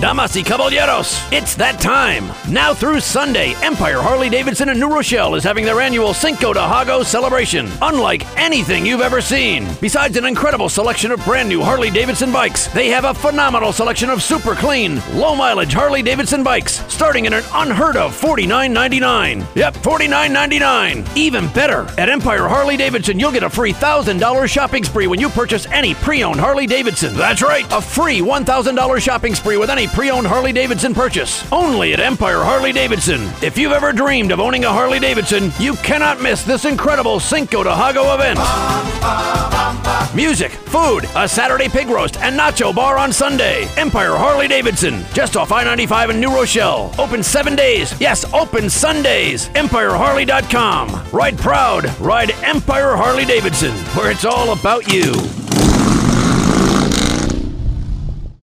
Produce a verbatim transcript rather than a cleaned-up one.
Damas y caballeros, it's that time. Now through Sunday, Empire Harley-Davidson in New Rochelle is having their annual Cinco de Hago celebration, unlike anything you've ever seen. Besides an incredible selection of brand new Harley-Davidson bikes, they have a phenomenal selection of super clean, low-mileage Harley-Davidson bikes, starting at an unheard of forty-nine ninety-nine. Yep, forty-nine ninety-nine. Even better, at Empire Harley-Davidson, you'll get a free one thousand dollars shopping spree when you purchase any pre-owned Harley-Davidson. That's right, a free one thousand dollars shopping spree with any pre-owned Harley-Davidson purchase. Only at Empire Harley-Davidson. If you've ever dreamed of owning a Harley-Davidson, you cannot miss this incredible Cinco de Hago event. Music, food, a Saturday pig roast, and nacho bar on Sunday. Empire Harley-Davidson, just off I ninety-five in New Rochelle. Open seven days. Yes, open Sundays. Empire Harley dot com. Ride proud. Ride Empire Harley-Davidson, where it's all about you.